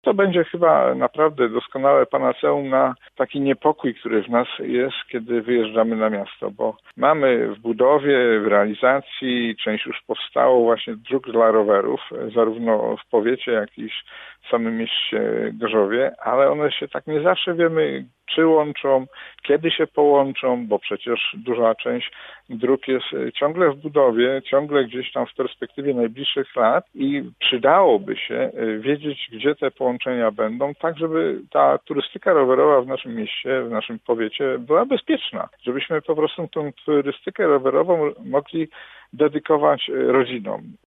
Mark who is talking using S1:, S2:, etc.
S1: To będzie chyba naprawdę doskonałe panaceum na taki niepokój, który w nas jest, kiedy wyjeżdżamy na miasto, bo mamy w budowie, w realizacji, część już powstało właśnie dróg dla rowerów, zarówno w powiecie, jak i w samym mieście Gorzowie, ale one się tak nie zawsze wiemy, czy łączą, kiedy się połączą, bo przecież duża część dróg jest ciągle w budowie, ciągle gdzieś tam w perspektywie najbliższych lat i przydałoby się wiedzieć, gdzie te połączenia będą, tak żeby ta turystyka rowerowa w naszym mieście, w naszym powiecie była bezpieczna, żebyśmy po prostu tą turystykę rowerową mogli dedykować rodzinom.